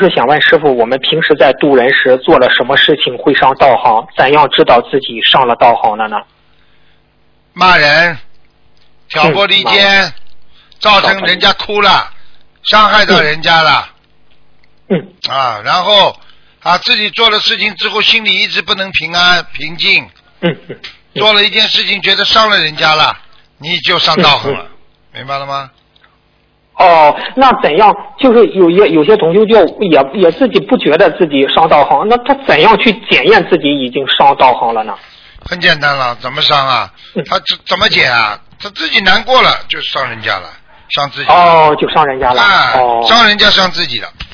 是想问师傅，我们平时在度人时做了什么事情会上道行？怎样知道自己上了道行了呢？ 骂人、挑拨离间，造成人家哭了，伤害到人家了。然后自己做了事情之后，心里一直不能平安平静。做了一件事情，觉得伤了人家了，你就上道行了，明白了吗？ 那怎样？就是有些同修就也自己不觉得自己上道行，那他怎样去检验自己已经上道行了呢？ 很简单了，怎么伤啊？他怎么检啊？他自己难过了就伤人家了，伤自己。 就伤人家了。 伤人家伤自己了。